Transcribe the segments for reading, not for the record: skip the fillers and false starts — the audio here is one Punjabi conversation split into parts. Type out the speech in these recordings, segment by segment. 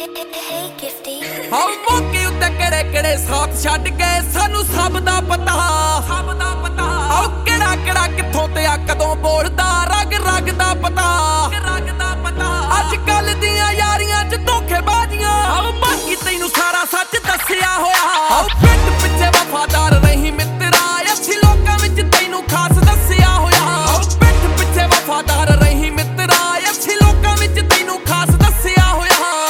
ਹਾਂ ਮੌਕੇ ਉੱਤੇ ਕਿਹੜੇ ਕਿਹੜੇ ਸਾਥ ਛੱਡ ਗਏ ਸਾਨੂੰ ਸਭ ਦਾ ਪਤਾ ਆਹ ਕਿਹੜਾ ਕਿਹੜਾ ਕਿੱਥੋਂ ਤੇ ਆ ਕਦੋਂ ਬੋਲਦਾ ਰਗ ਰਗ ਦਾ ਪਤਾ ਅੱਜ ਕੱਲ ਦੀਆਂ ਯਾਰੀਆਂ ਚ ਧੋਖੇਬਾਜ਼ੀਆਂ ਆਹ ਬਾਕੀ ਤੈਨੂੰ ਸਾਰਾ ਸੱਚ ਦੱਸਿਆ ਹੋਇਆ ਆਹ ਪਿੱਠ ਪਿੱਛੇ ਵਫਾਦਾਰ ਰਹੀ ਮਿੱਤਰਾ ਅੱਛੀ ਲੋਕਾਂ ਵਿੱਚ ਤੈਨੂੰ ਖਾਸ ਦੱਸਿਆ ਹੋਇਆ ਆਹ ਪਿੱਠ ਪਿੱਛੇ ਵਫਾਦਾਰ ਰਹੀ ਮਿੱਤਰਾ ਅੱਛੀ ਲੋਕਾਂ ਵਿੱਚ ਤੈਨੂੰ ਖਾਸ ਦੱਸਿਆ ਹੋਇਆ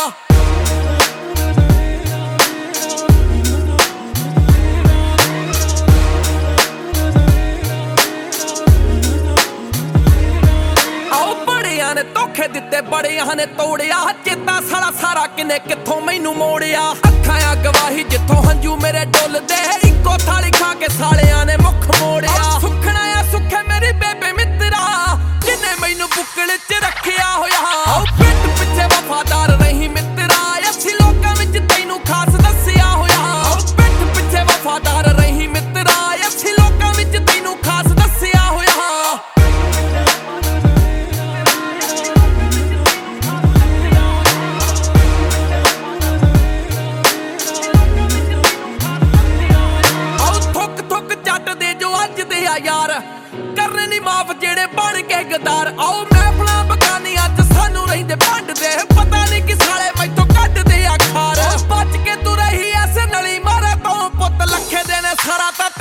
ਨੇ ਧੋਖੇ ਦਿੱਤੇ ਬੜਿਆਂ ਨੇ ਤੋੜਿਆ ਚੇਤਾ ਸਾਲਾ ਸਾਰਾ ਕਿਨੇ ਕਿੱਥੋਂ ਮੈਨੂੰ ਮੋੜਿਆ ਅੱਖਾਂ ਆ ਗਵਾਹੀ ਜਿੱਥੋਂ ਹੰਝੂ ਮੇਰੇ ਡੁੱਲਦੇ ਇੱਕੋ ਥਾਲੀ ਖਾ ਕੇ ਸਾਲਿਆਂ ਨੇ ਮੁੱਖ ਮੋੜਿਆ ਸੁੱਖਣਾ ਆ ਸੁੱਖੇ ਮੇਰੀ ਬੇਬੇ ਮਿੱਤਰਾ ਜਿਨੇ ਮੈਨੂੰ ਬੁੱਕਲ ਚ ਰੱਖਿਆ ਹੋਇਆ ਆਹ ਪਿੱਠ ਪਿੱਛੇ ਵਫਾਦਾਰ ਰਹੀ ਮਿੱਤਰਾ ਅੱਛੀ ਲੋਕਾਂ ਵਿੱਚ ਤੈਨੂੰ ਖਾਸ ਦੱਸਿਆ ਹੋਇਆ ਆਹ ਪਿੱਠ ਪਿੱਛੇ ਵਫਾਦਾਰ ਰਹੀ ਮਿੱਤਰਾ ਅੱਛੀ ਲੋਕਾਂ ਵਿੱਚ ਤੈਨੂੰ ਖਾਸ ਦੱਸਿਆ ਹੋਇਆ यार करने नी माफ जेड़े बन के गदार आओ महफिलां बगानियां च सानू रहिंदे भंडदे पता नहीं कि साले मैथों कड्डदे आ खार बच के तू रही ऐसे नली मारे तो पुत लखे दे ने सारा